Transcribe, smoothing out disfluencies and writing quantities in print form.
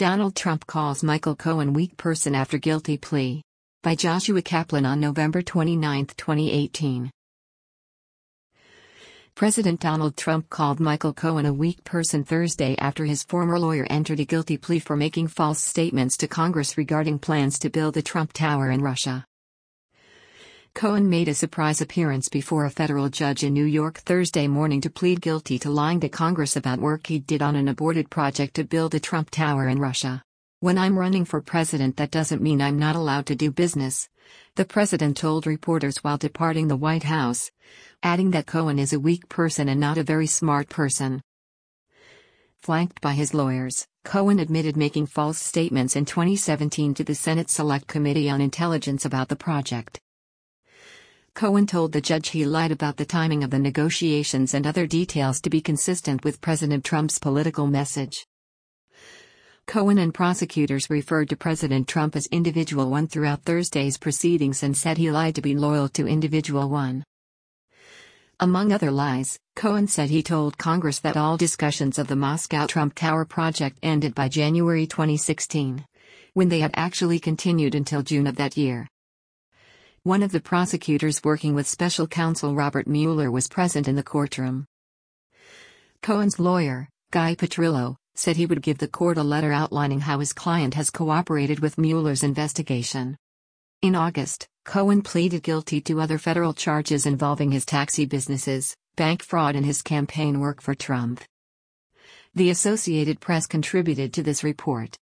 Donald Trump calls Michael Cohen weak person after guilty plea. By Joshua Kaplan on November 29, 2018. President Donald Trump called Michael Cohen a weak person Thursday after his former lawyer entered a guilty plea for making false statements to Congress regarding plans to build the Trump Tower in Russia. Cohen made a surprise appearance before a federal judge in New York Thursday morning to plead guilty to lying to Congress about work he did on an aborted project to build the Trump Tower in Russia. "When I'm running for president, that doesn't mean I'm not allowed to do business," the president told reporters while departing the White House, adding that Cohen is a weak person and not a very smart person. Flanked by his lawyers, Cohen admitted making false statements in 2017 to the Senate Select Committee on Intelligence about the project. Cohen told the judge he lied about the timing of the negotiations and other details to be consistent with President Trump's political message. Cohen and prosecutors referred to President Trump as Individual One throughout Thursday's proceedings and said he lied to be loyal to Individual One. Among other lies, Cohen said he told Congress that all discussions of the Moscow Trump Tower project ended by January 2016, when they had actually continued until June of that year. One of the prosecutors working with special counsel Robert Mueller was present in the courtroom. Cohen's lawyer, Guy Petrillo, said he would give the court a letter outlining how his client has cooperated with Mueller's investigation. In August, Cohen pleaded guilty to other federal charges involving his taxi businesses, bank fraud, and his campaign work for Trump. The Associated Press contributed to this report.